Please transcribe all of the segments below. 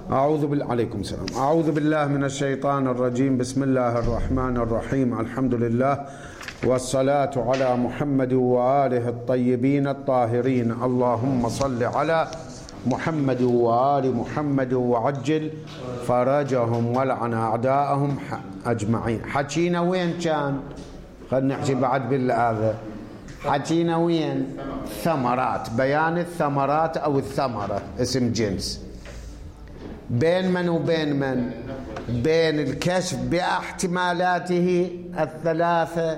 عليكم السلام. أعوذ بالله من الشيطان الرجيم. بسم الله الرحمن الرحيم. الحمد لله والصلاة على محمد وآله الطيبين الطاهرين. اللهم صل على محمد وآل محمد وعجل فرجهم ولعن أعداءهم أجمعين. حكينا وين كان؟ خلنا نحكي بعد بالهذا. حكينا وين؟ ثمرات، بيان الثمرات أو الثمرة اسم جنس. بين من وبين من؟ بين الكشف باحتمالاته الثلاثة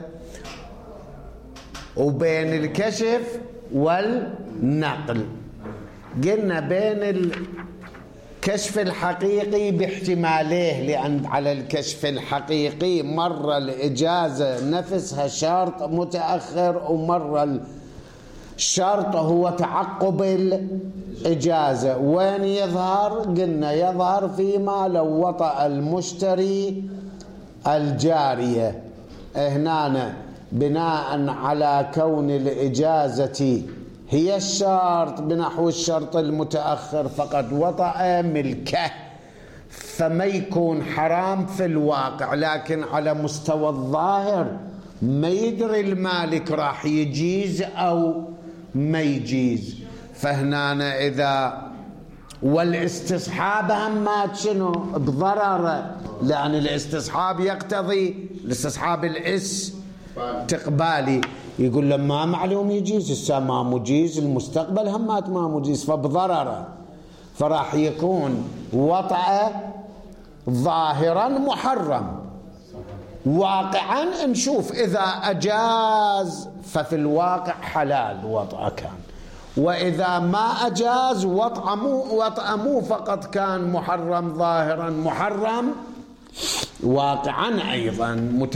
وبين الكشف والنقل. قلنا بين الكشف الحقيقي باحتماليه، لأن على الكشف الحقيقي مرة الإجازة نفسها شرط متأخر، ومرة الشرط هو تعقب الإجازة. وين يظهر؟ قلنا يظهر فيما لو وطأ المشتري الجارية. هنا بناء على كون الإجازة هي الشرط بنحو الشرط المتأخر فقد وطأ ملكه، فما يكون حرام في الواقع، لكن على مستوى الظاهر ما يدري المالك راح يجيز أو ما يجيز. فهنا إذا والاستصحاب همات شنو؟ بضرر، لأن الاستصحاب يقتضي الاستصحاب الاستقبالي. يقول لما معلوم يجيز، السا ما مجيز، المستقبل همات ما مجيز، فبضرر، فراح يكون وطأ ظاهرا محرم. واقعا نشوف إذا أجاز ففي الواقع حلال وطأ كان، وإذا ما أجاز وطأ مو فقط كان محرم ظاهرا، محرم واقعا أيضا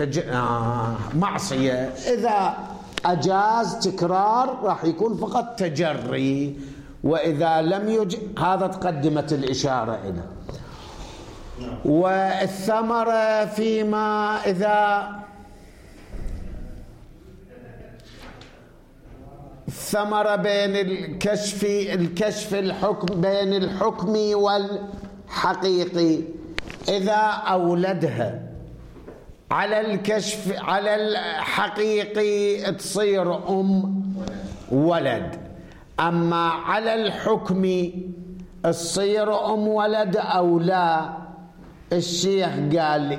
معصية. إذا أجاز تكرار راح يكون فقط تجري، وإذا لم هذا تقدمت الإشارة إلى. والثمرة فيما إذا الثمرة بين الكشف الحكم بين الحكم والحقيقي، إذا أولدها على الكشف على الحقيقي تصير ولد، أما على الحكم تصير ولد أو لا. الشيخ قال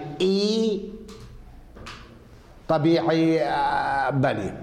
طبيعي بلي.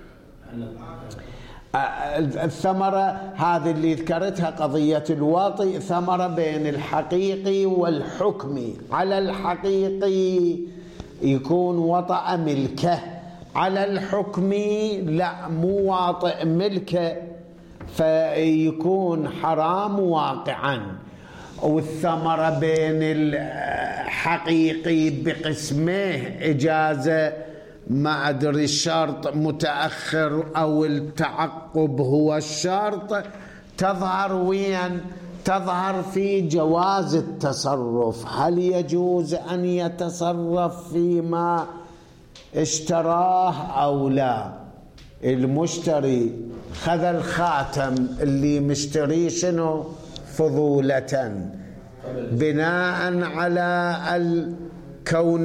الثمرة هذه اللي ذكرتها قضية الواطئ، ثمرة بين الحقيقي والحكم. على الحقيقي يكون وطأ ملكه، على الحكم لا، مو واطئ ملكه، فيكون حرام واقعا. والثمرة بين الحقيقي بقسمه، إجازة ما أدري الشرط متأخر أو التعقب هو الشرط، تظهر وين؟ تظهر في جواز التصرف. هل يجوز أن يتصرف فيما اشتراه أو لا؟ المشتري خذ الخاتم اللي مشتريه شنو؟ فضولة، بناء على كون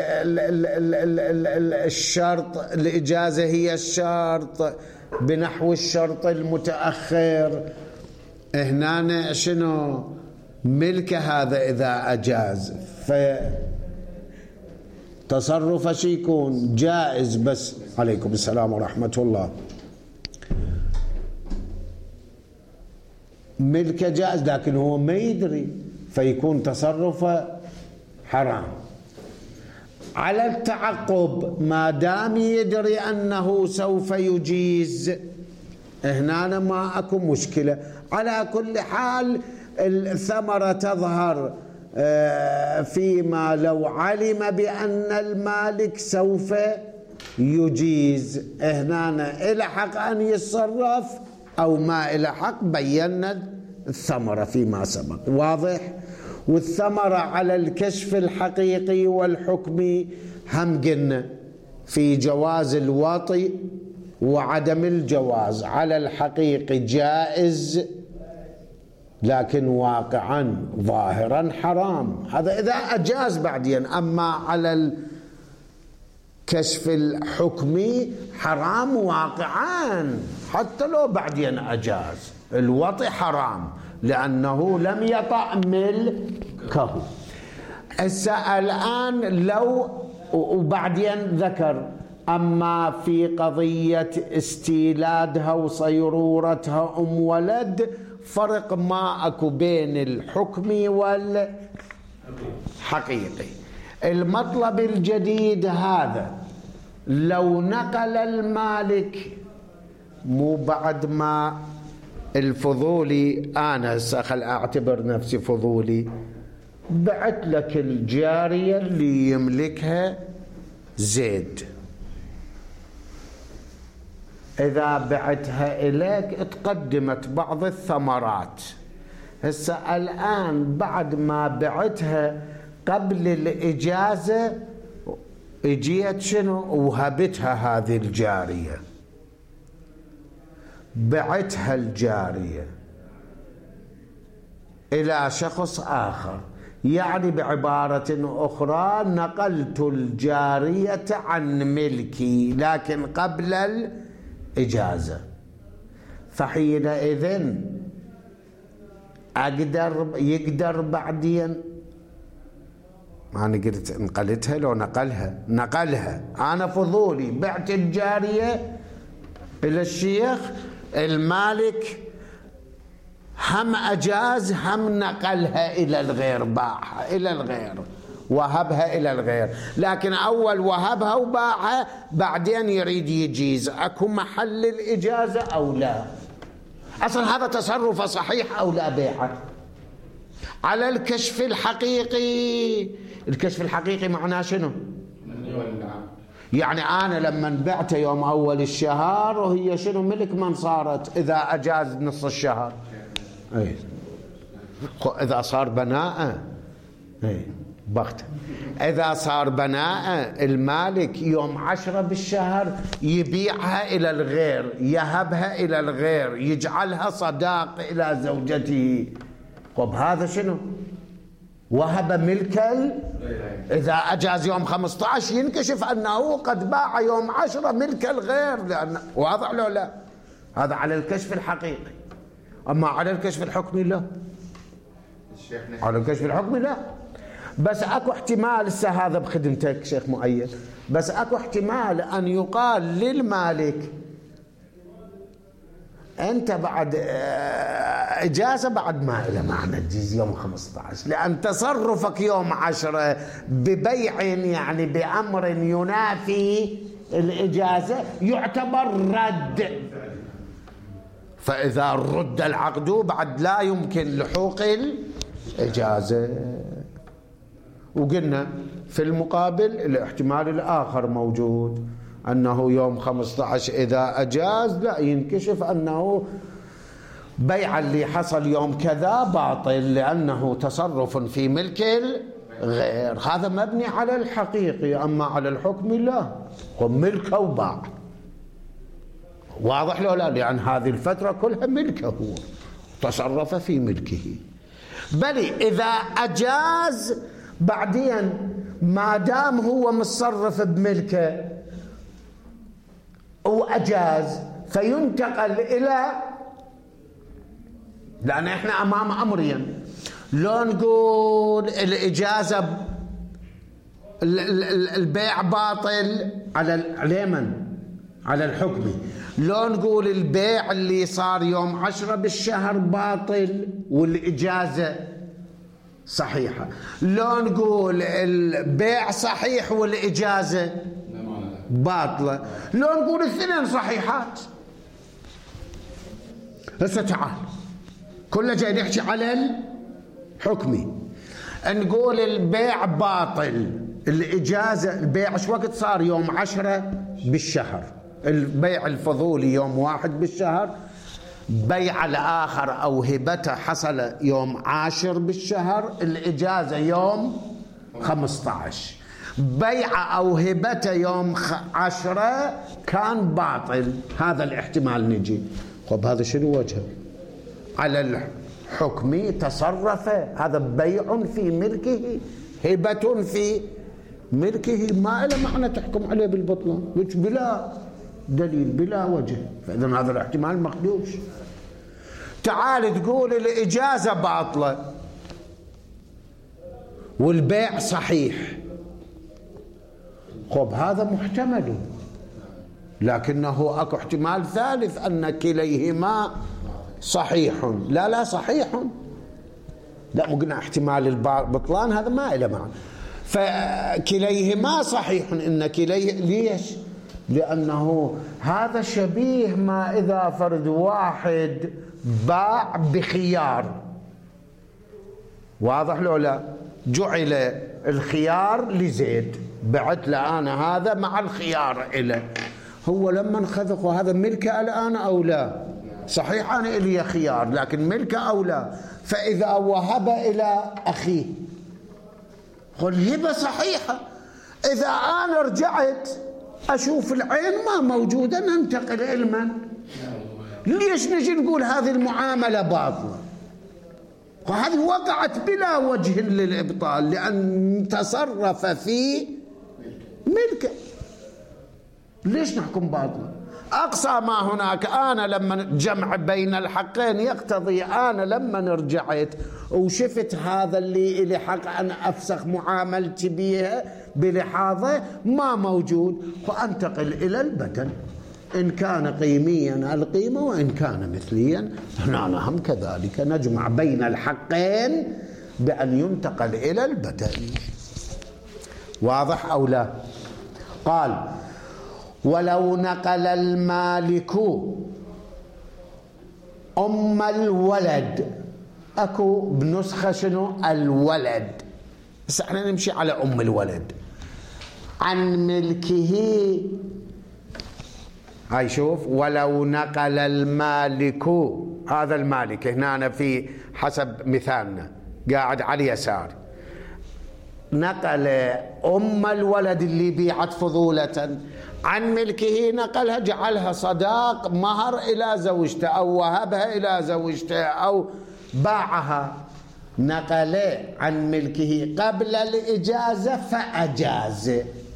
الشرط الإجازة هي الشرط بنحو الشرط المتأخر. هنا شنو؟ ملك هذا إذا أجاز، فتصرف شي يكون جائز. بس عليكم السلام ورحمة الله. ملك جائز لكن هو ما يدري، فيكون تصرفه حرام. على التعقب ما دام يدري أنه سوف يجيز، هنا ما أكو مشكلة. على كل حال الثمرة تظهر فيما لو علم بأن المالك سوف يجيز. هنا إلى حق أن يتصرف أو ما إلى حق، بينا الثمرة فيما سبق، واضح. والثمرة على الكشف الحقيقي والحكمي هم قلنا في جواز الواطئ وعدم الجواز. على الحقيقي جائز لكن واقعا ظاهرا حرام. هذا إذا أجاز بعدين. أما على الكشف الحكمي حرام واقعا حتى لو بعدين أجاز. الوطئ حرام لأنه لم يطأ ملكه. الآن لو وبعدين ذكر أما في قضية استيلادها وصيرورتها ولد فرق ما أكو بين الحكمي والحقيقي. المطلب الجديد هذا لو نقل المالك مو بعد ما الفضولي، أنا خل أعتبر نفسي فضولي، بعت لك الجارية اللي يملكها زيد، إذا بعتها إليك تقدمت بعض الثمرات. هسه الآن بعد ما بعتها قبل الإجازة اجيت شنو وهبتها هذه الجارية، بعتها الجارية إلى شخص آخر، يعني بعبارة أخرى نقلت الجارية عن ملكي لكن قبل الإجازة. فحينئذ يقدر بعدين، ما أنا قلت نقلتها لو نقلها أنا فضولي بعت الجارية إلى الشيخ، المالك هم أجاز هم نقلها إلى الغير، باعها إلى الغير وهبها إلى الغير، لكن أول وهبها وباعها بعدين يريد يجيز، أكو محل الإجازة أو لا؟ أصلا هذا تصرف صحيح أو لا بيعه؟ على الكشف الحقيقي. الكشف الحقيقي معناه شنو؟ يعني أنا لما بعته يوم أول الشهر وهي شنو ملك من صارت إذا أجاز نص الشهر؟ أي. إذا صار بناء بخت، إذا صار بناء المالك يوم 10 بالشهر يبيعها إلى الغير، يهبها إلى الغير، يجعلها صداق إلى زوجته. طب هذا شنو؟ وهب ملكا. إذا أجاز يوم 15 ينكشف أنه قد باع يوم 10 ملك الغير، لأن واضح له لا؟ هذا على الكشف الحقيقي. أما على الكشف الحكمي لا. على الكشف الحكمي لا. بس أكو احتمال، هذا بخدمتك شيخ مؤيد، بس أكو احتمال أن يقال للمالك أنت بعد إجازة بعد ما إلى معنى تجيز يوم 15، لأن تصرفك يوم 10 ببيع يعني بأمر ينافي الإجازة يعتبر رد، فإذا رد العقد بعد لا يمكن لحوق الإجازة. وقلنا في المقابل الاحتمال الآخر موجود، أنه يوم 15 إذا أجاز لا ينكشف أنه بيع اللي حصل يوم كذا باطل لأنه تصرف في ملك الغير. هذا مبني على الحقيقي. أما على الحكم لا، هو ملكه وباع. واضح له لا؟ لأن هذه الفترة كلها ملكه، تصرف في ملكه. بل إذا أجاز بعدين ما دام هو متصرف بملكه وأجاز فينتقل إلى، لأن إحنا أمام أمرين، لو نقول الإجازة البيع باطل على من؟ على الحكمي. لو نقول البيع اللي صار يوم 10 بالشهر باطل والإجازة صحيحة. لو نقول البيع صحيح والإجازة باطلة. لو نقول الاثنين صحيحات. هسه تعال كله جاي نحكي على الحكمي. نقول البيع باطل، الإجازة البيع ايش وقت صار؟ يوم 10 بالشهر. البيع الفضولي يوم 1 بالشهر، بيع الآخر أو هبته حصل يوم 10 بالشهر، الإجازة يوم 15. بيع أو هبته يوم 10 كان باطل. هذا الاحتمال نجي. طب هذا شنو وجهه؟ على حكمي تصرف، هذا بيع في ملكه، هبة في ملكه، ما له معنى تحكم عليه بالبطلان بلا دليل بلا وجه، فإذا هذا الاحتمال مخدوش. تعال تقول الإجازة باطلة والبيع صحيح، خب هذا محتمل، لكنه اكو احتمال ثالث أن كليهما صحيح. لا صحيح، لا مو قلنا احتمال البطلان، هذا ما له معنى، فكليهما صحيح. إن كليه ليش؟ لأنه هذا شبيه ما إذا فرد واحد باع بخيار، واضح لو لا؟ جعل الخيار لزيد، بعت له أنا هذا مع الخيار إله، هو لما خذق هذا ملكه الآن أو لا؟ صحيح أنا إلي خيار لكن ملكه أو لا؟ فإذا وهب إلى أخيه قل هبة صحيحة، إذا أنا رجعت أشوف العين ما موجودة ننتقل إلى من؟ ليش نجي نقول هذه المعاملة باطلة؟ وهذه وقعت بلا وجه للإبطال لأن تصرف في ملكه، ليش نحكم باطلة؟ أقصى ما هناك أنا لما جمع بين الحقين يقتضي أنا لما رجعت وشفت هذا اللي إلي حق أن أفسخ معاملتي به بلحاظه ما موجود، وأنتقل إلى البدل، إن كان قيميا القيمة وإن كان مثليا هنا هم كذلك نجمع بين الحقين بأن ينتقل إلى البدل. واضح أو لا؟ قال ولو نقل المالك أم الولد، أكو بنسخة شنو؟ الولد، بس احنا نمشي على أم الولد، عن ملكه. هاي شوف، ولو نقل المالك، هذا المالك هنا في حسب مثالنا قاعد على اليسار، نقل أم الولد اللي بيعت فضولة عن ملكه، نقلها جعلها صداق مهر إلى زوجته أو وهبها إلى زوجته أو باعها، نقل عن ملكه قبل الإجازة فأجاز،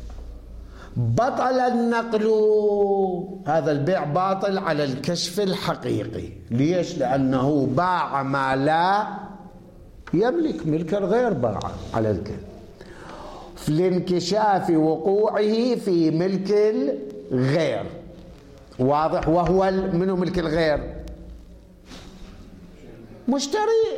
بطل النقل، هذا البيع باطل على الكشف الحقيقي. ليش؟ لأنه باع ما لا يملك، ملك الغير باع على الكل، في الانكشاف وقوعه في ملك الغير. واضح؟ وهو منو ملك الغير؟ مشتري،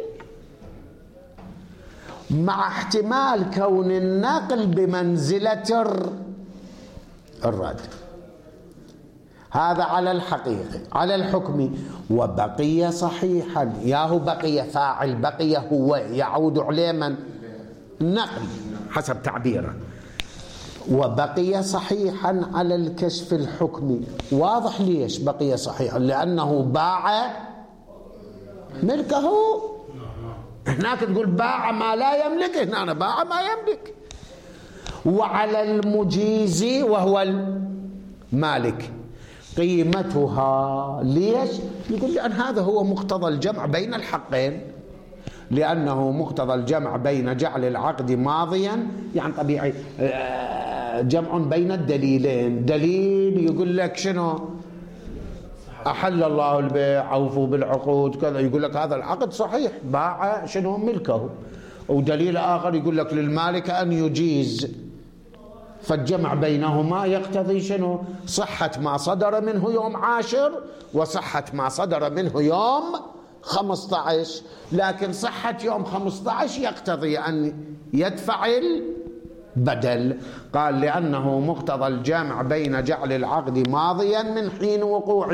مع احتمال كون النقل بمنزلة الرد، هذا على الحقيقة على الحكم. وبقي صحيحا، ياهو بقي فاعل، بقي هو يعود عليه من؟ النقل حسب تعبيره، وبقي صحيحا على الكشف الحكمي. واضح ليش بقي صحيحا؟ لأنه باع ملكه، هناك تقول باع ما لا يملك، هنا باع ما يملك. وعلى المجيز وهو المالك قيمتها، ليش؟ يقول لأن هذا هو مقتضى الجمع بين الحقين، لأنه مقتضى الجمع بين جعل العقد ماضيا، يعني طبيعي جمع بين الدليلين، دليل يقول لك شنو؟ أحل الله البيع، أوفوا بالعقود كذا، يقول لك هذا العقد صحيح باع شنو؟ ملكه. ودليل آخر يقول لك للمالك أن يجيز، فالجمع بينهما يقتضي شنو؟ صحة ما صدر منه يوم 10 وصحة ما صدر منه يوم 15، لكن صحة يوم 15 يقتضي أن يدفع البدل. قال لأنه مقتضى الجمع بين جعل العقد ماضيا من حين وقوعه.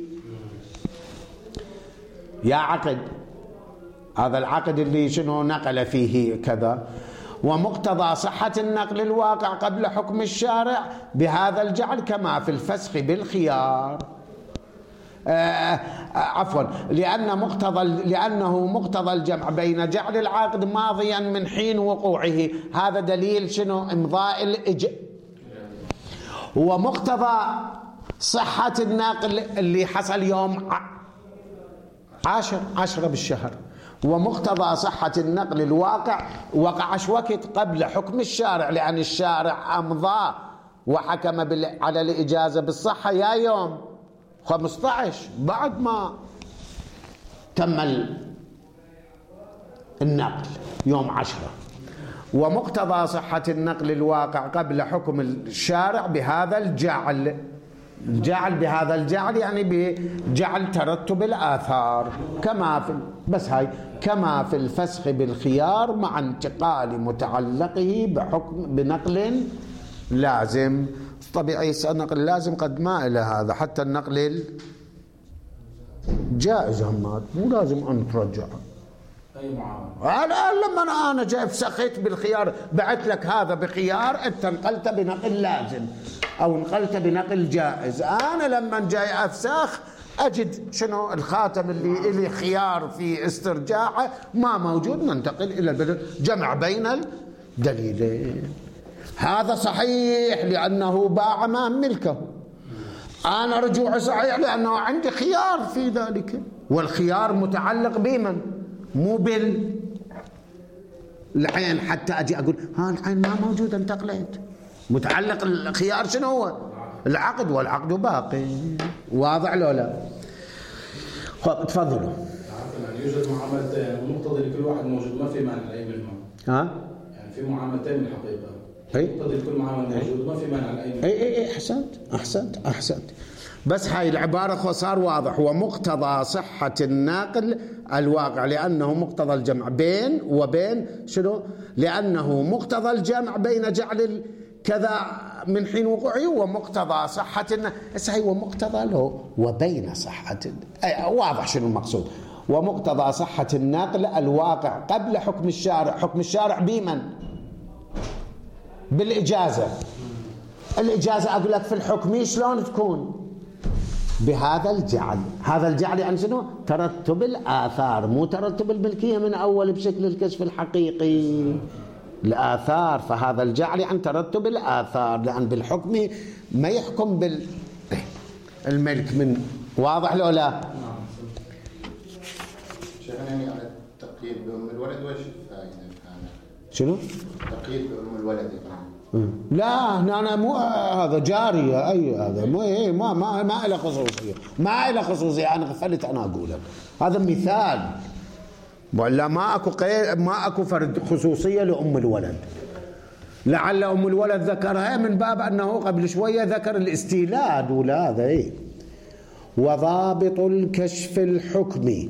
يا عقد، هذا العقد اللي شنو نقل فيه كذا، ومقتضى صحة النقل الواقع قبل حكم الشارع بهذا الجعل كما في الفسخ بالخيار. عفوا، لأنه مقتضى الجمع بين جعل العقد ماضيا من حين وقوعه، هذا دليل شنو؟ إمضاء ومقتضى صحة النقل اللي حصل يوم 10 بالشهر، ومقتضى صحة النقل الواقع وقعش وقت قبل حكم الشارع، لأن الشارع أمضى وحكم على الإجازة بالصحة يا يوم 15 بعد ما تم النقل يوم 10. ومقتضى صحة النقل الواقع قبل حكم الشارع بهذا الجعل، بهذا الجعل يعني بجعل ترتب الآثار كما في الفسخ بالخيار مع انتقال متعلقه بحكم بنقل لازم. طبيعي النقل لازم قد ما إلى هذا، حتى النقل الجائز همات مو لازم أن ترجع أي معاملة. لما أنا جاي فسخت بالخيار بعت لك هذا بخيار، أنت انقلت بنقل لازم أو انقلت بنقل جائز. أنا لما جاي أفسخ أجد شنو الخاتم اللي إلي خيار في استرجاعه ما موجود، ننتقل إلى البدل، جمع بين الدليلين. هذا صحيح لأنه باع ما ملكه، أنا رجوع صحيح لأنه عندي خيار في ذلك، والخيار متعلق بمن؟ مو الحين حتى أجي أقول الحين ما موجود انتقلت، متعلق الخيار شنو هو؟ العقد، والعقد باقي. واضح لو لا؟ تفضلوا. يعني يوجد معاملتين ومقتضي لكل واحد موجود، ما في مانع لأي منهما. يعني في معاملتين بالحقيقة، مقتضي لكل معاملة موجود، ما في مانع لأي منهما. أحسنت. بس هاي العبارة صار واضح. ومقتضى صحة الناقل الواقع لأنه مقتضى الجمع بين وبين شنو؟ لأنه مقتضى الجمع بين جعل كذا من حين وقوعه ومقتضى صحة هي ومقتضى له وبين صحة واضح شنو المقصود. ومقتضى صحة النقل الواقع قبل حكم الشارع. حكم الشارع بمن؟ بالإجازة. الإجازة أقول لك في الحكم شلون تكون؟ بهذا الجعل. هذا الجعل يعني شنو؟ ترتب الآثار، مو ترتب الملكية من أول بشكل الكشف الحقيقي الآثار. فهذا الجعل عن ترتب الآثار، لأن بالحكم ما يحكم بالملك من. واضح لو لا؟ شيخنا يعني على التقييد بأم الولد وش الفائدة؟ شنو؟ التقييد بأم الولد. لا أنا مو هذا جارية، أي هذا مو ما له خصوصية، ما له خصوصية. أنا غفلت أنا أقولك هذا مثال، ولا ما أكو فرد خصوصية لأم الولد. لعل أم الولد ذكرها من باب أنه قبل شوية ذكر الاستيلاد ولا هذا وضابط الكشف الحكمي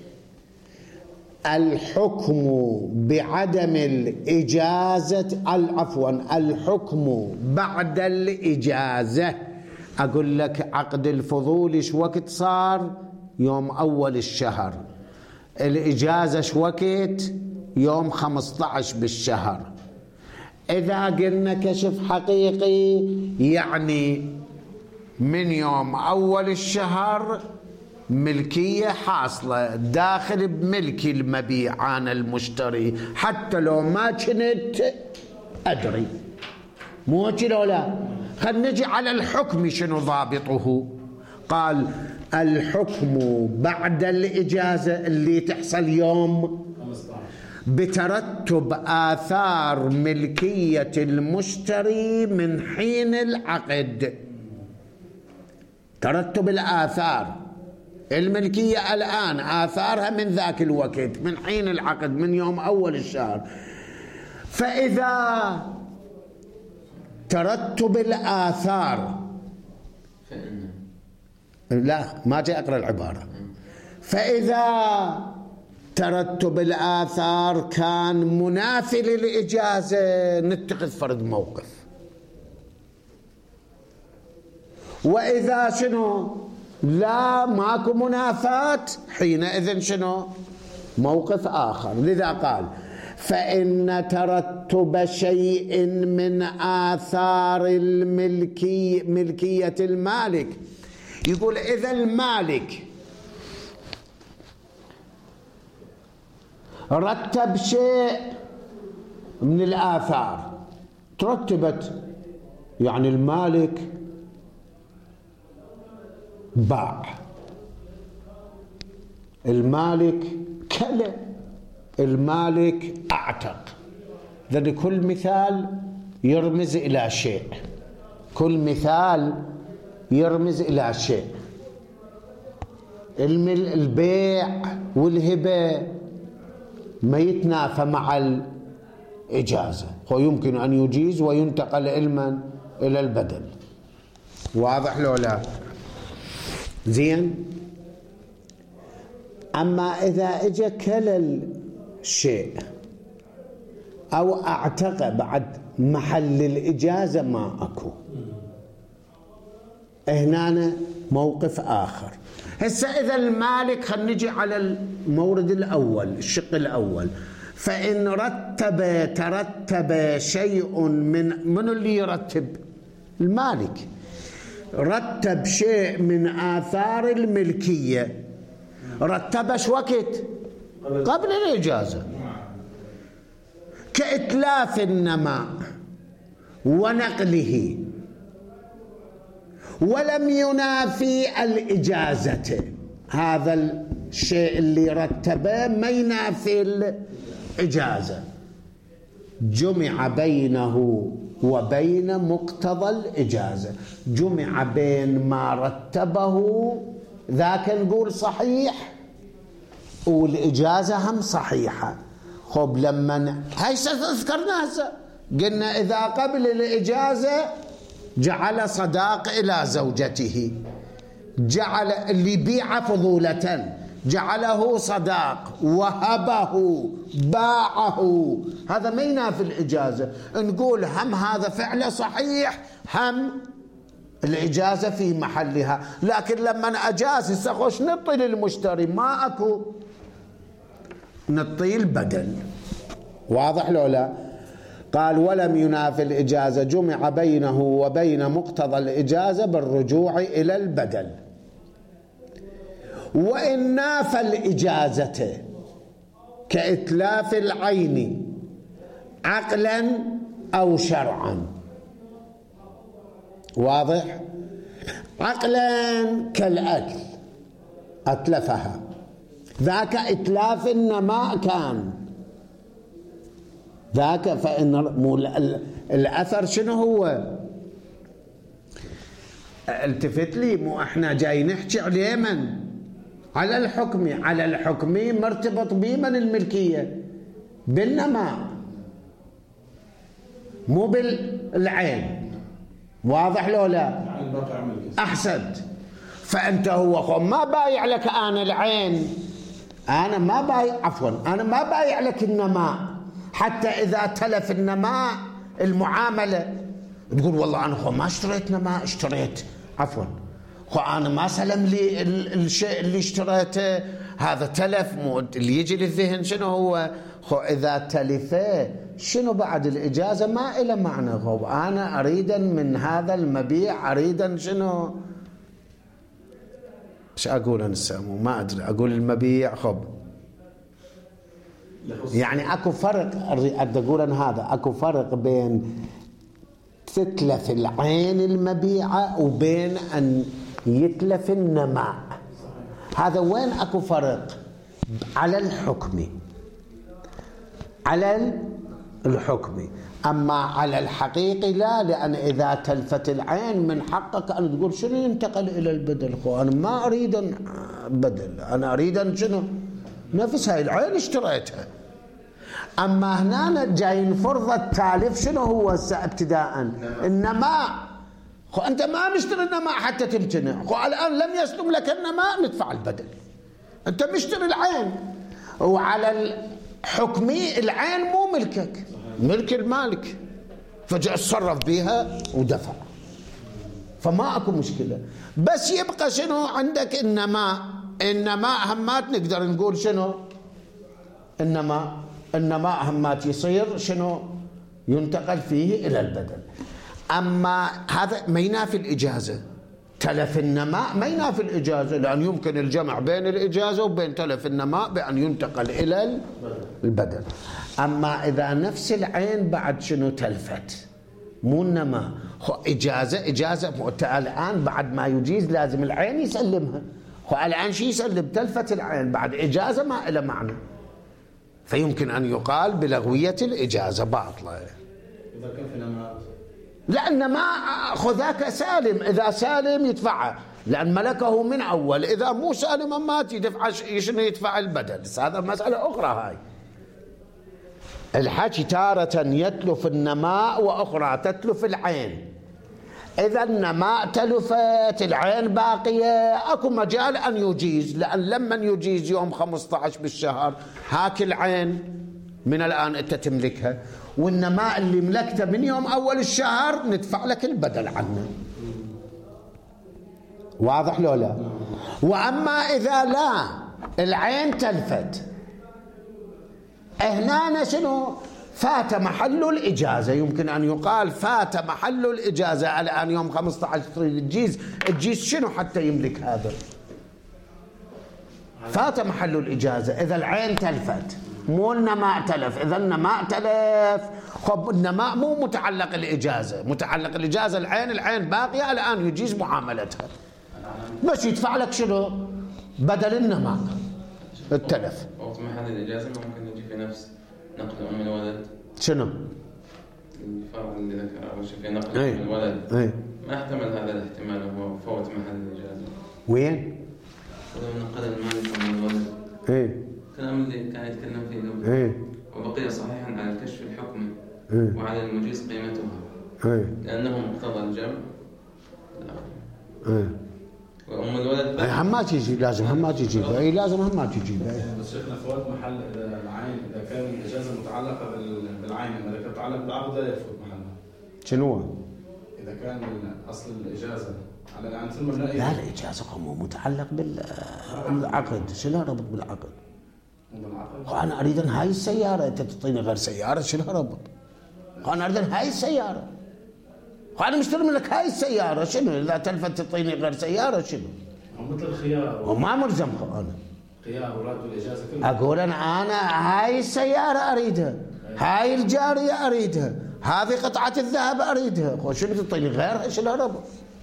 الحكم بعدم الإجازة، الحكم بعد الإجازة. أقول لك عقد الفضول شو وقت صار؟ يوم أول الشهر. الإجازة شو وقت؟ يوم 15 بالشهر. إذا قلنا كشف حقيقي يعني من يوم أول الشهر ملكية حاصلة داخل بملك المبيع عن المشتري، حتى لو ما كنت أدري. مو كده ولا؟ خلينا نجي على الحكم شنو ضابطه. قال الحكم بعد الإجازة اللي تحصل يوم 15 بترتب آثار ملكية المشتري من حين العقد. ترتب الآثار الملكية الآن آثارها من ذاك الوقت، من حين العقد، من يوم أول الشهر. فإذا ترتب الآثار لا ما جاي أقرأ العبارة. فإذا ترتب الآثار كان منافي للإجازة نتخذ فرض موقف. وإذا شنو لا ماكو منافاة حينئذ شنو موقف آخر. لذا قال فإن ترتب شيء من آثار ملكية المالك. يقول إذا المالك رتب شيء من الآثار ترتبت، يعني المالك باع، المالك كله المالك أعتق، لأن كل مثال يرمز إلى شيء، كل مثال يرمز إلى شيء. البيع والهبة ما يتنافى مع الإجازة، هو يمكن أن يجيز وينتقل علما إلى البدل. واضح لو لا؟ زين. أما إذا إجا كل الشيء أو أعتق بعد محل الإجازة ما أكو، هنا موقف آخر. هسه إذا المالك، خلينا نجي على المورد الأول، الشق الأول، فإن ترتب شيء من اللي يرتب؟ المالك. رتب شيء من آثار الملكية، رتبش وقت قبل الإجازة، كإتلاف النماء ونقله، ولم ينافي الإجازة. هذا الشيء اللي رتبه ما ينافي الإجازة، جمع بينه وبين مقتضى الإجازة، جمع بين ما رتبه ذاك نقول صحيح والإجازة هم صحيحة. خب لما هاي ذكرنا هسه، قلنا إذا قبل الإجازة جعل صداق إلى زوجته، جعل اللي بيع فضولة جعله صداق، وهبه، باعه، هذا ما ينافي الإجازة. نقول هم هذا فعله صحيح، هم الإجازة في محلها. لكن لما أجاز السخوش نطي للمشتري ما أكو، نطي البدل. واضح لو لا؟ قال ولم ينافي الإجازة، جمع بينه وبين مقتضى الإجازة بالرجوع إلى البدل. وإن نافى الإجازة كإتلاف العين عقلا أو شرعا. واضح؟ عقلا كالأكل أتلفها، ذاك إتلاف النماء كان ذاك، فإن الأثر شنو هو؟ التفت لي، مو احنا جاي نحكي على من؟ على الحكم، على الحكم مرتبط بمن الملكية؟ بالنماء مو بالعين. واضح لو لا؟ أحسنت. فأنت هو ما بايع لك أنا العين، أنا ما بايع، عفوا أنا ما بايع لك النماء، حتى إذا تلف النماء المعاملة تقول والله أنا ما اشتريت نماء، اشتريت عفوا أنا ما سلم لي الشيء اللي اشتريته، هذا تلف. اللي يجي للذهن شنو هو؟ إذا تلفه شنو بعد الإجازة ما إلى معنى. أنا أريدا من هذا المبيع، أريدا شنو؟ ايش أقول أنا السامو؟ ما أدري، أقول المبيع يعني أكو فرق، أريد أقول أن هذا أكو فرق بين تتلف العين المبيعة وبين أن يتلف النماء. هذا وين أكو فرق؟ على الحكم، على الحكم. أما على الحقيقي لا، لأن إذا تلفت العين من حقك أن تقول شنو ينتقل إلى البدل. أنا ما أريد بدل، أنا أريد شنو؟ نفس هاي العين اشتريتها. أما هنا جاي فرض التالف شنو هو ابتداء؟ النماء. أنت ما مشتري النماء حتى تمتنع، الآن لم يسلم لك النماء ندفع البدل. أنت مشتري العين، وعلى الحكم العين مو ملكك، ملك المالك، فجاء اتصرف بها ودفع، فما اكو مشكلة. بس يبقى شنو عندك؟ النماء همات نقدر نقول شنو؟ النماء همات يصير شنو؟ ينتقل فيه إلى البدل. أما هذا ما ينافي الإجازة، تلف النماء ما ينافي الإجازة، لأن يمكن الجمع بين الإجازة وبين تلف النماء بأن ينتقل إلى البدل. أما إذا نفس العين بعد شنو تلفت، مو النماء، إجازة الآن بعد ما يجيز لازم العين يسلمها. الآن شي يسلم؟ تلفت العين بعد إجازة ما إلى معنى، فيمكن أن يقال بلغوية الإجازة باطلة. إذا كان في نماء، لأن ما خذاك سالم، إذا سالم يدفعها لأن ملكه من أول، إذا مو سالما مات يدفع شنو يدفع البدل. هذا مسألة أخرى. هاي الحكي تارة يتلف النماء وأخرى تتلف العين. إذا النماء تلفت العين باقية أكو مجال أن يجيز، لأن لما يجيز يوم 15 بالشهر هاك العين من الآن أنت تملكها، والنماء اللي ملكته من يوم أول الشهر ندفع لك البدل عنه. واضح لو لا؟ وأما إذا لا العين تلفت هنا شنو؟ فات محل الإجازة. يمكن أن يقال فات محل الإجازة الآن يوم 15 تجيز شنو حتى يملك هذا؟ فات محل الإجازة إذا العين تلفت، مو النماء تلف. إذا النماء تلف، خب النماء مو متعلق الإجازة، متعلق الإجازة العين باقية الآن يجيز معاملتها، بس يدفع لك شنو؟ بدل النماء التلف. وقت محل الإجازة ممكن يجي في نفس نقل أم الولد. شنو؟ الفرع اللي ذكر أول شيء في نقل أم الولد. ما احتمل هذا الاحتمال وهو فوت محل الإجازة. وين؟ ولو نقل المالك أم الولد. الكلام اللي كان يتكلم فيه قبل. وبقي صحيحا على الكشف الحكمي وعلى المجيز قيمتها. لأنه مقتضى الجمع. وأم الولد همات يجي، لازم همات يجيبها. لازم همات يجيبها. بس شيخنا فوات محل العين إذا كان الإجازة متعلقة بالعين، إذا كانت تتعلق بالعقد لا يفوت محلها. شنو؟ إذا كان أصل الإجازة على العين ثم لا الإجازة مو متعلق بالعقد. شنو ربط بالعقد؟ أنا أريد أن هاي السيارة، أنت تعطيني غير سيارة، شنو ربط؟ أنا أريد أن هاي السيارة، أنا مشتري منك هاي السيارة، شنو إذا تلفت تعطيني غير سيارة شنو؟ مثل خيار وما ملزم أنا خيار ورد الإجازة كلها. أقول أنا هاي السيارة أريدها، هاي الجارية أريدها، هذه قطعة الذهب أريدها، شنو تعطيني غيرها؟ شنو ربط؟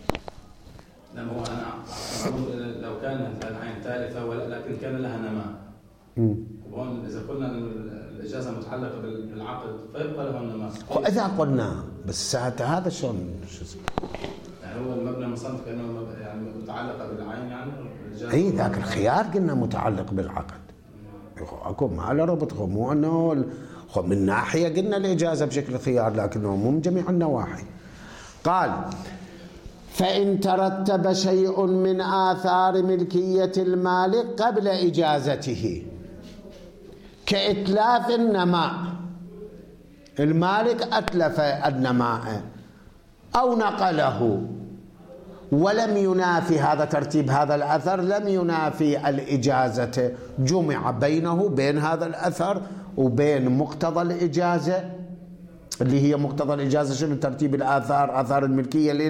لما هو أنا لو كانت العين ثالثة ولكن كان لها نماء، وهون إذا قلنا أن الإجازة متعلقة بالعقد فيبقى له النماء. إذا قلنا بس ساعتها هذا شلون يعني هو المبنى المصنف كأنه يعني متعلقة بالعين يعني اي ذاك الخيار قلنا متعلق بالعقد. اكو ما له ربط، مو انه من ناحية قلنا الإجازة بشكل خيار لكنه مو من جميع النواحي. قال فإن ترتب شيء من آثار ملكية المالك قبل إجازته كإتلاف النماء، المالك أتلف النماء أو نقله ولم ينافي، هذا ترتيب هذا الأثر لم ينافي الإجازة، جمع بينه بين هذا الأثر وبين مقتضى الإجازة اللي هي مقتضى الإجازة شنو؟ ترتيب الآثار، آثار الملكية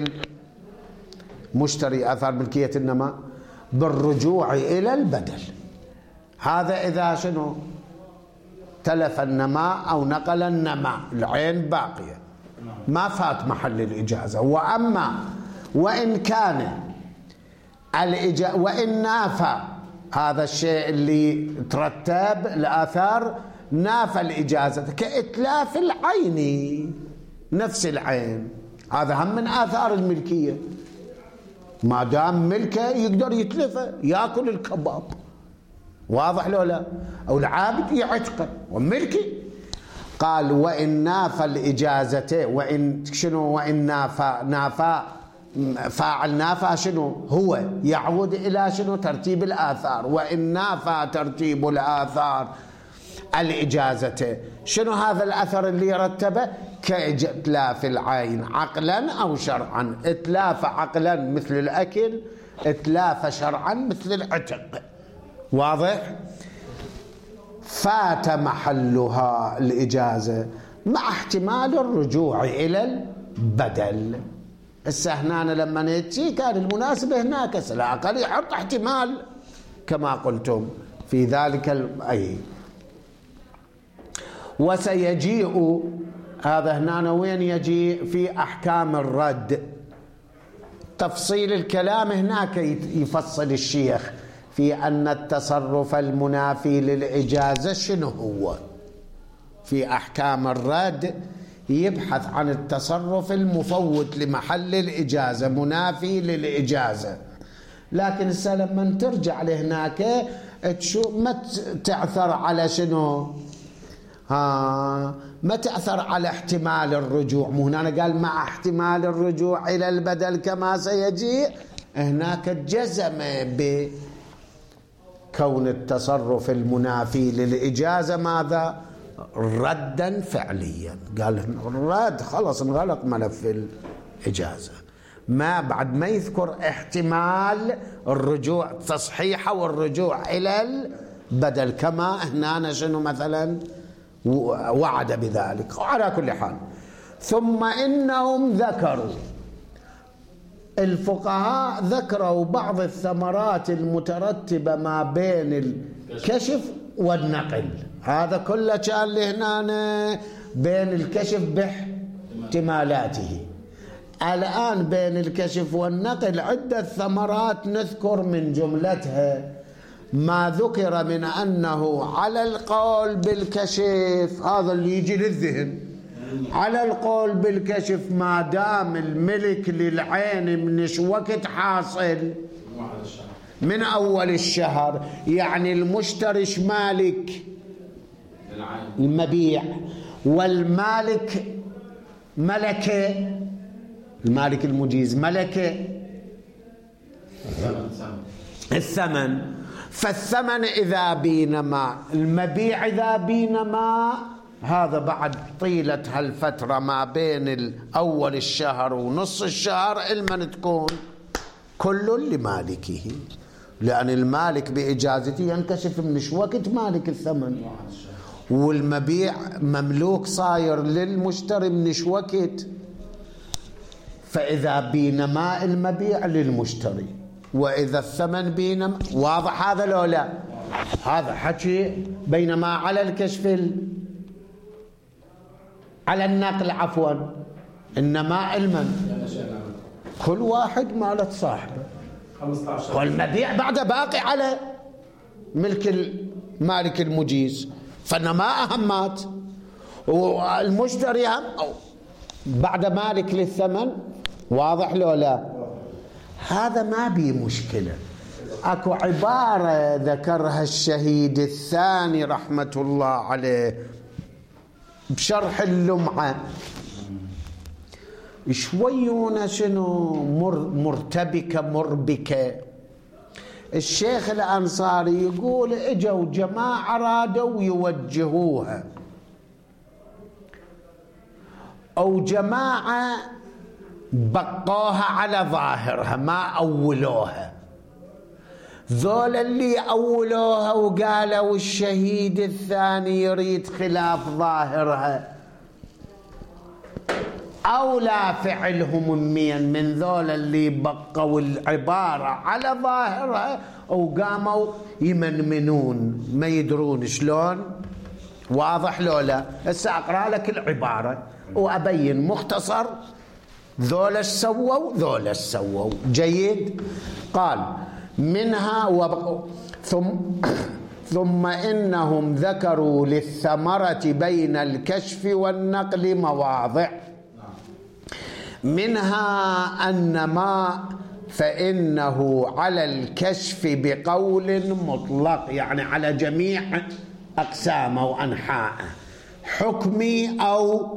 للمشتري، آثار ملكية النماء بالرجوع إلى البدل. هذا إذا شنو؟ تلف النماء أو نقل النماء، العين باقية ما فات محل الإجازة. وأما وإن كان وإن نافى هذا الشيء اللي ترتب الآثار نافى الإجازة كإتلاف العين، نفس العين هذا هم من آثار الملكية، ما دام ملكه يقدر يتلفه، يأكل الكباب، واضح لو لا؟ أو العابد يعتقه وملكي. قال وإن نافى الإجازة، وإن شنو؟ وإن نافى فاعل نافى شنو هو؟ يعود إلى شنو؟ ترتيب الآثار. وإن نافى ترتيب الآثار الإجازة، شنو هذا الأثر اللي يرتبه؟ كإتلاف العين عقلا أو شرعا. إتلاف عقلا مثل الأكل، إتلاف شرعا مثل العتق، واضح؟ فات محلها الإجازة مع احتمال الرجوع إلى البدل. هسه هنا لما نتي كان المناسب هناك على الأقل يحط احتمال كما قلتم في ذلك أي. وسيجيء هذا هنا وين يجي؟ في أحكام الرد، تفصيل الكلام هناك يفصل الشيخ في أن التصرف المنافي للإجازة شنو هو؟ في أحكام الرد يبحث عن التصرف المفوت لمحل الإجازة، منافي للإجازة. لكن لما ترجع لهناك ما تعثر على شنو؟ ما تعثر على احتمال الرجوع. مو هنا قال مع احتمال الرجوع إلى البدل كما سيجيء، هناك جزم بكون التصرف المنافي للإجازة ماذا؟ ردا فعليا. قال الرد خلص انغلق ملف الإجازة، ما بعد ما يذكر احتمال الرجوع تصحيحه والرجوع إلى البدل كما هنا شنو مثلا وعد بذلك. على كل حال، ثم إنهم ذكروا، الفقهاء ذكروا بعض الثمرات المترتبة ما بين الكشف والنقل. هذا كله كان لهنا بين الكشف باحتمالاته. الآن بين الكشف والنقل عدة ثمرات نذكر من جملتها ما ذكر من أنه على القول بالكشف، هذا اللي يجي للذهن، على القول بالكشف ما دام الملك للعين من وقت حاصل من أول الشهر، يعني المشتري مالك المبيع، والمالك ملكه، المالك المجيز ملكه الثمن. فالثمن إذا بينما، المبيع إذا بينما، هذا بعد طيلة هالفترة ما بين أول الشهر ونص الشهر المن تكون كل لمالكه، لأن المالك بإجازته ينكشف من وقت مالك الثمن، والمبيع مملوك صاير للمشتري من وقت. فإذا بينما المبيع للمشتري وإذا الثمن بينما، واضح هذا لو لا؟ هذا حكي بينما على الكشف على النقل عفوا، إنما المن كل واحد مالت صاحبه، والمبيع بعد باقي على ملك المالك المجيز، فإنما أهمات، والمشتري هم بعد مالك للثمن. واضح لو لا؟ هذا ما بيه مشكلة. اكو عبارة ذكرها الشهيد الثاني رحمة الله عليه بشرح اللمعة، شويون شنو مرتبكة مربكة. الشيخ الأنصاري يقول اجوا جماعة رادوا يوجهوها، أو جماعة بقوها على ظاهرها ما أولوها. ذول اللي أولوها وقالوا الشهيد الثاني يريد خلاف ظاهرها، أولى فعلهم من ذول اللي بقوا العبارة على ظاهرها وقاموا يمنمنون ما يدرون شلون. واضح لولا؟ هسه أقرأ لك العبارة وأبين مختصر ذول ايش سووا ذول ايش سووا. جيد. قال منها ثم إنهم ذكروا للثمرة بين الكشف والنقل مواضع، منها أن ما فإنه على الكشف بقول مطلق، يعني على جميع أقسامه وأنحاءه، حكمي أو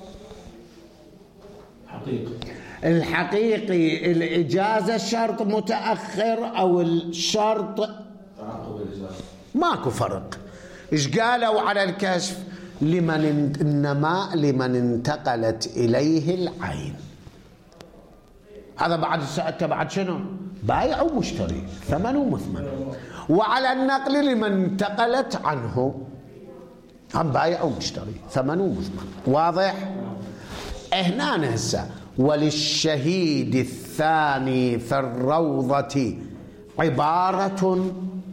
الحقيقي. الإجازة شرط متأخر أو الشرط تعاقب الإجازة، ماكو فرق. إيش قالوا على الكشف؟ إنما لمن انتقلت إليه العين. هذا بعد الساعة بعد شنو؟ بايع ومشتري، ثمن ومثمن. وعلى النقل لمن انتقلت عنه، هم بايع ومشتري، ثمن ومثمن. واضح؟ هنا هسه وللشهيد الثاني في الروضة عبارة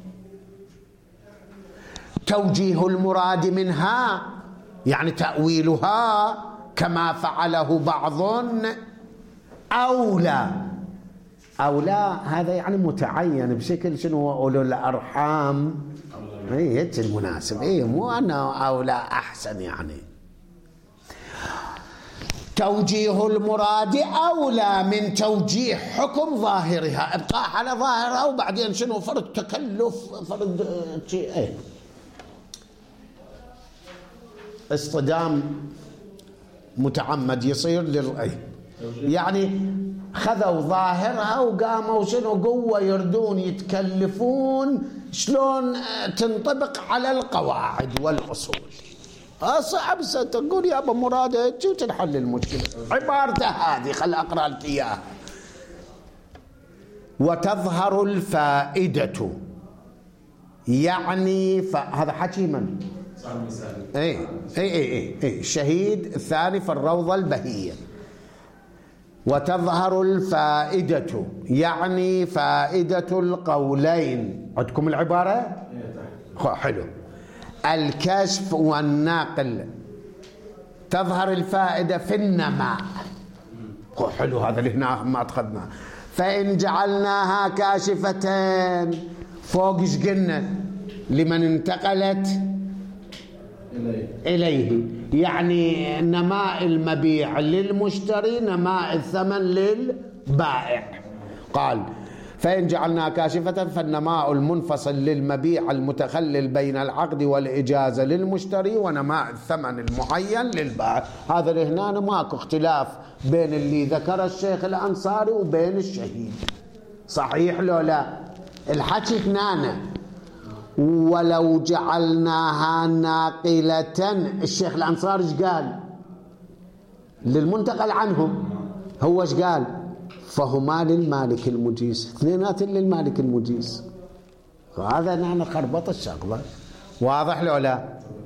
توجيه المراد منها، يعني تأويلها كما فعله بعض أولى أو لا، هذا يعني متعين بشكل شنو أولو الأرحام. هيك المناسب، مو أنه أو لا أحسن يعني. توجيه المراد أولى من توجيه حكم ظاهرها، إبقاء على ظاهرها وبعدين شنو فرض تكلف، فرض شيء. اصطدام متعمد يصير للرأي، يعني خذوا ظاهرها وقاموا شنو قوة يردون يتكلفون شلون تنطبق على القواعد والأصول. صعب ستقول يا أبا مراد هيك وتنحل المشكلة. عبارته هذه خل أقرأ لك إياها. وتظهر الفائدة، يعني هذا حكي من؟ الشهيد الثاني في الروضة البهية. وتظهر الفائدة يعني فائدة القولين. عندكم العبارة؟ حلو. الكشف والنقل. تظهر الفائدة في النماء. حلو، هذا اللي هنا ما أخذناه. فإن جعلناها كاشفتين، فوق ايش قلنا؟ لمن انتقلت إليه، يعني نماء المبيع للمشتري، نماء الثمن للبائع. قال فإن جعلناها كاشفة فالنماء المنفصل للمبيع المتخلل بين العقد والإجازة للمشتري، ونماء الثمن المعين للبائع. هذا اللي هنا ماكو اختلاف بين اللي ذكر الشيخ الأنصاري وبين الشهيد، صحيح لو لا؟ الحكي هنا ولو جعلناها ناقلة، الشيخ الأنصاري ايش قال؟ للمنتقل عنهم. هو ايش قال؟ فهما للمالك المجيز، اثنينات للمالك المجيز. وهذا نحن خربط الشغلة، واضح لو لا؟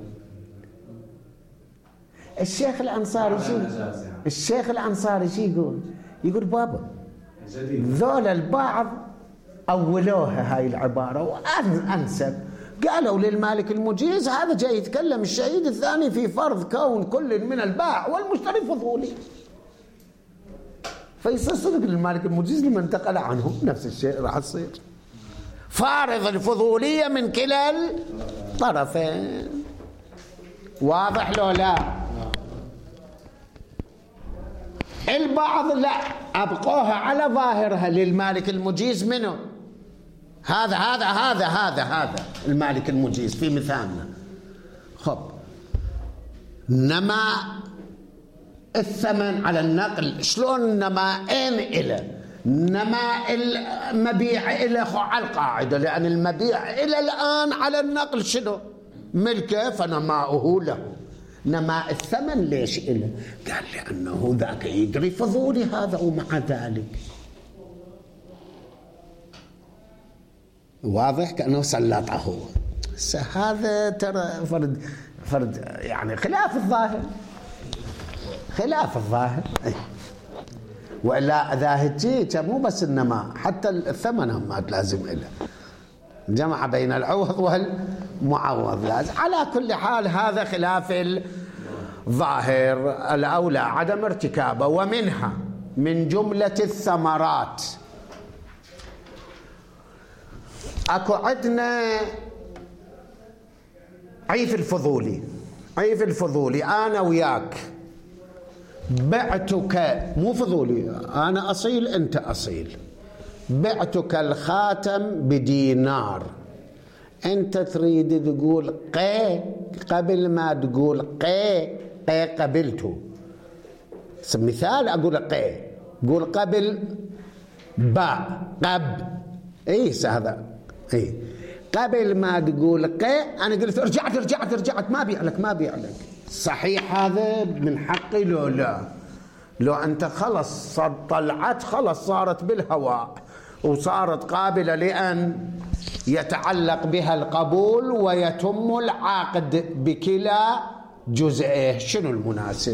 الشيخ الأنصاري شو؟ الشيخ الأنصاري شو يقول؟ يقول بابا ذول البعض أولوها هاي العبارة وأنسب، قالوا للمالك المجيز، هذا جاي يتكلم الشهيد الثاني في فرض كون كل من البائع والمشتري فضولي، فيصير صدق للمالك المجيز لمن انتقل عنه. نفس الشيء راح تصير فارض الفضولية من كلا الطرفين. واضح لو لا؟ البعض لا، أبقوها على ظاهرها للمالك المجيز منه. هذا المالك المجيز في مثالنا. خب نما الثمن على النقل، شلون نماءين إلى نماء المبيع إلى على القاعدة، لأن المبيع إلى الآن على النقل شنو؟ ملكه، فنماؤه له. نماء الثمن ليش إله؟ قال لأنه ذاك يدري فضولي هذا، ومع ذلك واضح كأنه سلطه. هذا ترى فرد يعني خلاف الظاهر. وإلا ذاهتي مو بس النماء، حتى الثمن هم لازم إله، جمع بين العوض والمعوض لازم. على كل حال هذا خلاف الظاهر، الأولى عدم ارتكابه. ومنها من جملة الثمرات أكو عندنا عيف الفضولي. أنا وياك بعتك، مو فضولي، أنا أصيل أنت أصيل، بعتك الخاتم بدينار، أنت تريد تقول قبل ما تقول قبلته. مثال أقول قول قبل هذا قبل ما تقول أنا قلت رجعت ما بيع لك. صحيح هذا من حقي لو لا؟ لو أنت خلص طلعت، خلص صارت بالهواء وصارت قابلة لأن يتعلق بها القبول ويتم العقد بكلا جزئه، شنو المناسب؟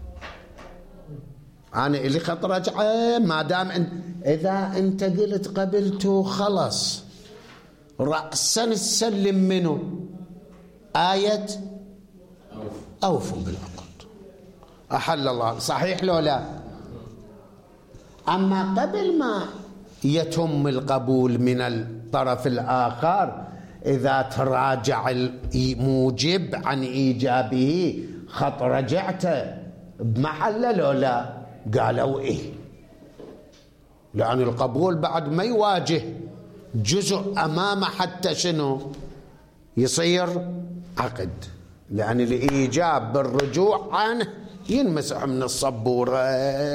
أنا اللي خط رجعه ما دام إذا أنت قلت قبلته خلص رأسا السلم منه آية أوفوا بالعقد، أحل الله. صحيح لو لا؟ أما قبل ما يتم القبول من الطرف الآخر إذا تراجع الموجب عن إيجابه. خط رجعت بمحله لو لا؟ قالوا إيه، لأن القبول بعد ما يواجه جزء أمامه حتى شنو يصير عقد، لأن الإيجاب بالرجوع عنه ينمسح من الصبورة.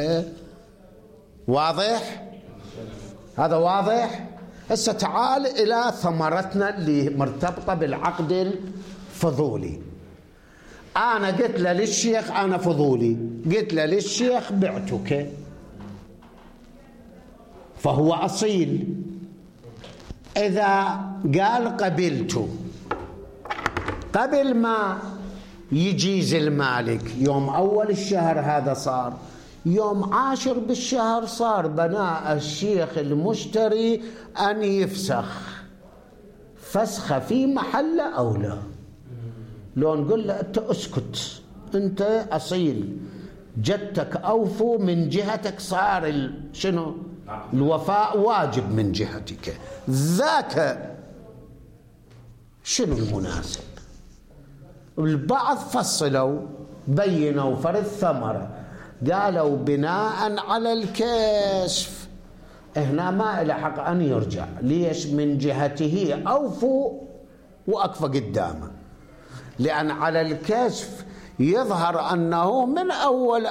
واضح؟ هذا واضح؟ هسه تعال إلى ثمرتنا اللي مرتبطة بالعقد الفضولي. أنا قلت له للشيخ أنا فضولي، قلت له للشيخ بعتك، فهو أصيل. إذا قال قبلت قبل ما يجيز المالك يوم أول الشهر، هذا صار يوم 10 بالشهر، صار بناء الشيخ المشتري أن يفسخ فسخة في محله أو لا. لو نقول له أنت أسكت، أنت أصيل، جدتك أوفوا من جهتك، صار شنو الوفاء واجب من جهتك، ذاك شنو المناسب؟ البعض فصلوا بينوا فرد ثمرة، قالوا بناء على الكشف هنا ما له حق أن يرجع. ليش؟ من جهته أوفوا وأكفى قدامه، لأن على الكشف يظهر أنه من أول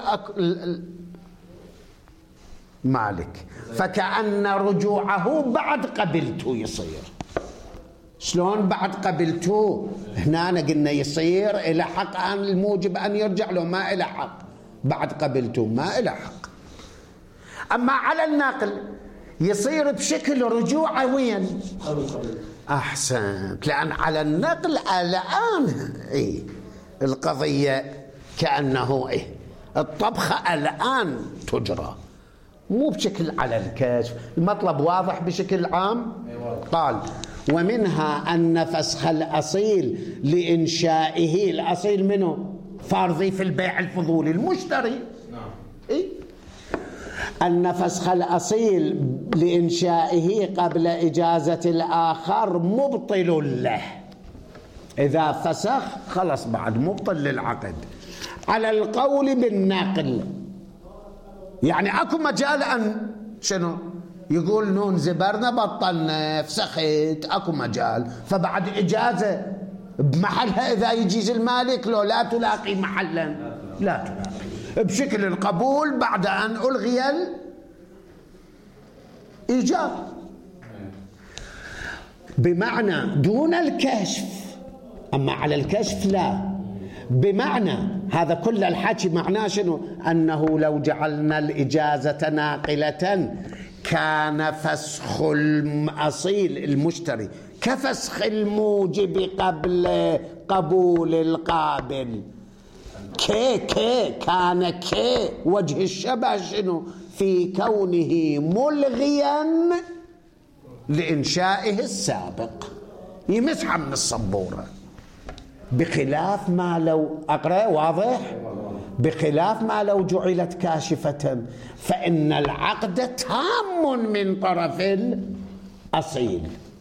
مالك، فكأن رجوعه بعد قبلته يصير. شلون بعد قبلته؟ هنا قلنا يصير إلى حق أن الموجب أن يرجع، لو ما إلى حق بعد قبلته ما إلى حق. أما على الناقل يصير بشكل رجوعه وين؟ أحسنت، لأن على النقل الآن إيه القضية كأنه إيه الطبخة الآن تجرى، مو بشكل على الكشف. المطلب واضح بشكل عام. قال ومنها أن فسخ الأصيل لإنشائه، الأصيل منه فارضي في البيع الفضولي المشتري، إيه؟ أن فسخ الأصيل لإنشائه قبل إجازة الآخر مبطل له. إذا فسخ خلص بعد مبطل للعقد. على القول بالنقل، يعني أكو مجال أن شنو يقول نون زبرنا بطلنا فسخت، أكو مجال، فبعد إجازة بمحلها إذا يجيز المالك لو لا تلاقي محلا، لا تلاقي بشكل القبول بعد أن ألغي الإيجاب، بمعنى دون الكشف. أما على الكشف لا، بمعنى هذا كل الحكي معناه شنو؟ أنه لو جعلنا الإجازة ناقلة كان فسخ الأصيل المشتري كفسخ الموجب قبل قبول القابل. كان وجه الشبه شنو؟ في كونه ملغيا لإنشائه السابق، يمسحه من الصبورة. بخلاف ما لو أقرأ واضح، بخلاف ما لو جعلت كاشفة فإن العقد تام من طرف الأصيل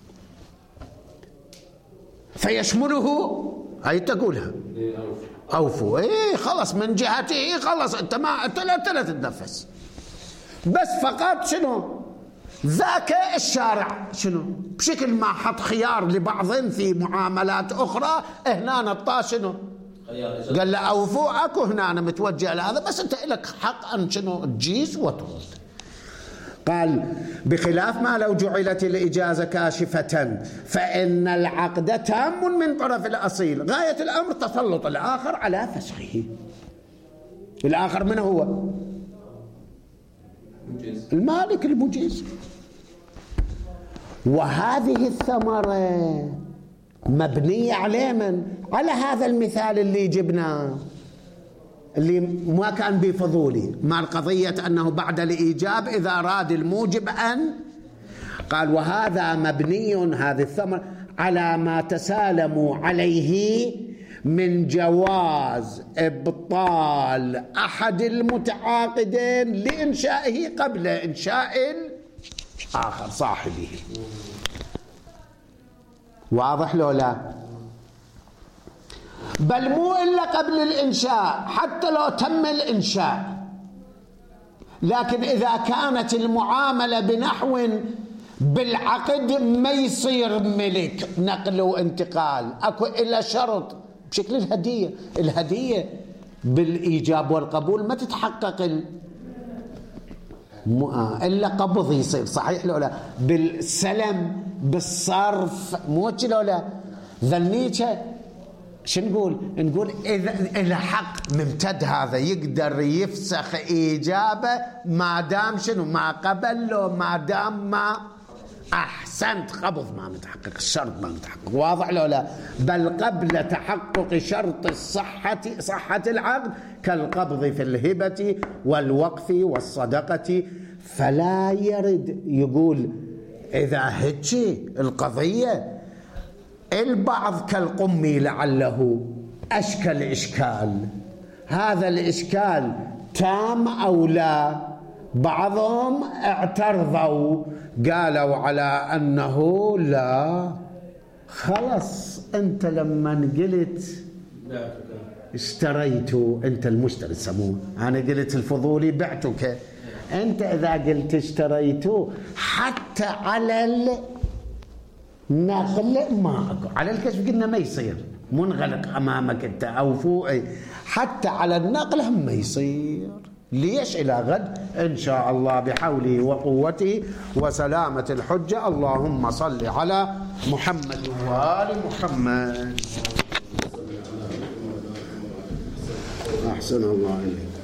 فيشمله، هاي تقولها أوفوا، إيه خلص من جهته خلص، أنت لا تتنفس، بس فقط شنو ذاك الشارع شنو بشكل ما حط خيار لبعض في معاملات أخرى، هنا نطا شنو قال له أوفوا، أكو هنا أنا متوجه لهذا، بس أنت لك حق أن شنو تجيز وترد. قال بخلاف ما لو جعلت الإجازة كاشفة فإن العقد تام من طرف الأصيل، غاية الأمر تسلط الآخر على فسخه. الآخر من هو؟ المالك المجيز. وهذه الثمرة مبنية على من؟ على هذا المثال اللي جبناه، اللي ما كان بفضولي، مع القضية أنه بعد الإيجاب إذا أراد الموجب أن قال وهذا مبني، هذه الثمرة على ما تسالموا عليه من جواز إبطال أحد المتعاقدين لإنشائه قبل إنشاء آخر صاحبه. واضح لو لا؟ بل مو إلا قبل الإنشاء، حتى لو تم الإنشاء، لكن إذا كانت المعاملة بنحو بالعقد ما يصير ملك نقل وانتقال، أكو إلا شرط بشكل الهدية. الهدية بالإيجاب والقبول ما تتحقق إلا قبض يصير، صحيح لو لا؟ بالسلم بالصرف مو لو لا؟ ذنيك شو نقول إذا حق ممتد هذا يقدر يفسخ إيجابه ما دام شنو ما قبل له، ما دام ما أحسنت قبض ما متحقق، الشرط ما متحقق. واضح لو لا؟ بل قبل تحقق شرط صحة العقد كالقبض في الهبة والوقف والصدقة. فلا يرد يقول إذا هيك القضية. البعض كالقمي لعله أشكل إشكال، هذا الإشكال تام أو لا؟ بعضهم اعترضوا قالوا على أنه لا، خلص أنت لما قلت اشتريته، أنت المشتري تسموه، أنا قلت الفضولي بعتك، أنت إذا قلت اشتريته حتى على النقل ما أكو، على الكشف قلنا ما يصير، منغلق أمامك أنت أو فوق، حتى على النقل هم ما يصير. ليش؟ إلى غد إن شاء الله بحوله وقوته وسلامة الحجة. اللهم صل على محمد وآل محمد. أحسن الله إليك.